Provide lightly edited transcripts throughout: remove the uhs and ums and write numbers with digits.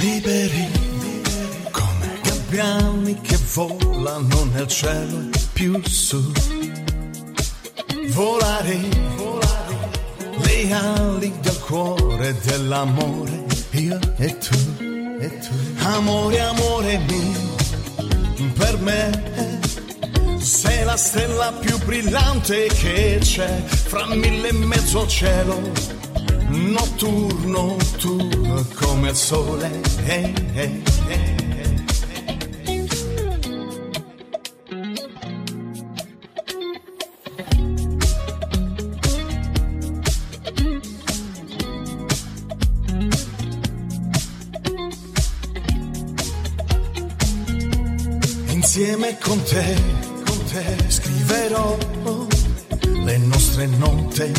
Liberi come gabbiani che volano nel cielo più su. Volare, le ali del cuore dell'amore, io e tu. Amore, amore mio, per me sei la stella più brillante che c'è fra 1.000 al cielo notturno, tu come il sole. Insieme con te scriverò le nostre note,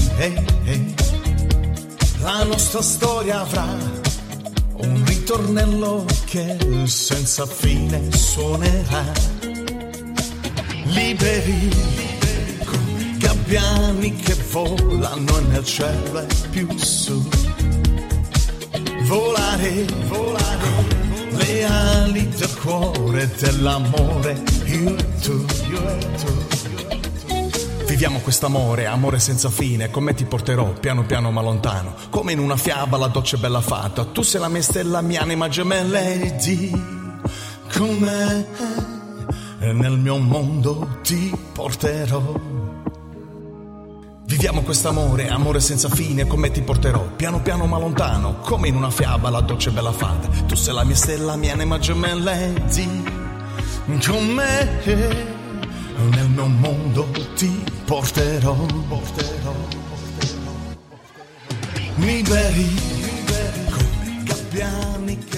la nostra storia avrà un ritornello che senza fine suonerà. Liberi come gabbiani che volano nel cielo e più su. Volare, le ali del cuore dell'amore, io e tu. Viviamo quest'amore, amore senza fine. Con me ti porterò piano piano ma lontano, come in una fiaba la dolce bella fata. Tu sei la mia stella, mia anima gemella, e di con me nel mio mondo ti porterò. Viviamo quest'amore, amore senza fine. Con me ti porterò piano piano ma lontano, come in una fiaba la dolce bella fata. Tu sei la mia stella, mia anima gemella, e di con me nel mio mondo ti porterò. Liberi come gabbiani